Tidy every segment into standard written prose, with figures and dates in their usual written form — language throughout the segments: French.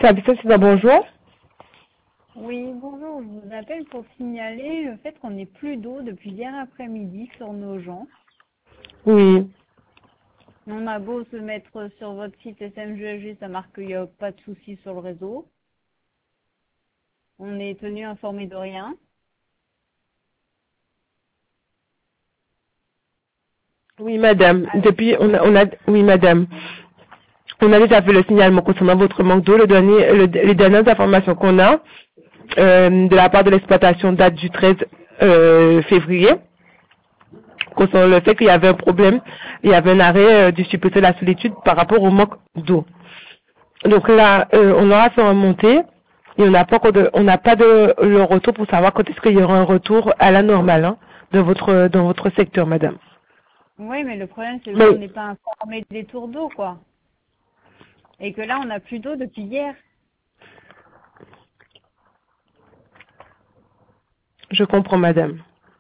Habitat, c'est un bonjour. Oui, bonjour, je vous appelle pour signaler le fait qu'on n'ait plus d'eau depuis hier après-midi sur nos gens. Oui. On a beau se mettre sur votre site SMGG, ça marque qu'il n'y a pas de souci sur le réseau. On est tenu informé de rien. Oui, madame. Alors, Depuis, oui, madame. On a déjà fait le signalement concernant votre manque d'eau. Les dernières informations qu'on a, de la part de l'exploitation date du 13 février, concernant le fait qu'il y avait un problème, il y avait un arrêt du supporter de la solitude par rapport au manque d'eau. Donc là, on aura fait remonter et on n'a pas de le retour pour savoir quand est-ce qu'il y aura un retour à la normale, hein, dans votre secteur, madame. oui, mais le problème c'est qu'on Mais n'est pas informé des tours d'eau, quoi. Et que là, on n'a plus d'eau depuis hier. je comprends, madame.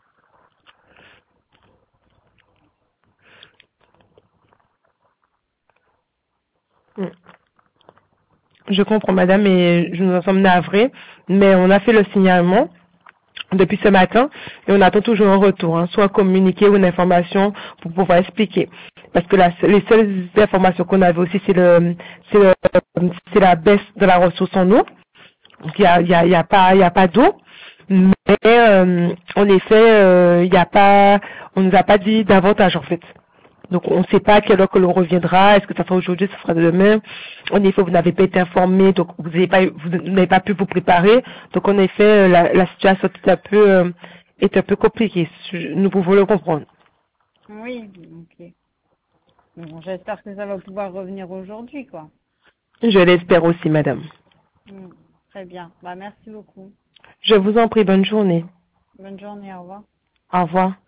Mm. Je comprends, madame, et nous en sommes navrés, mais on a fait le signalement depuis ce matin et on attend toujours un retour, hein, soit un communiqué ou une information pour pouvoir expliquer. Parce que les seules informations qu'on avait aussi, c'est la baisse de la ressource en eau. Donc il y a pas d'eau, mais en effet, on nous a pas dit davantage en fait. Donc on ne sait pas à quelle heure que l'on reviendra, est-ce que ça sera aujourd'hui, ça sera demain. En effet, vous n'avez pas été informé, donc vous n'avez pas pu vous préparer. Donc en effet, la situation est un peu compliquée. Nous pouvons le comprendre. Oui, ok. Bon, j'espère que ça va pouvoir revenir aujourd'hui, quoi. Je l'espère aussi, madame. Très bien. Bah, merci beaucoup. Je vous en prie, bonne journée. Bonne journée, au revoir. Au revoir.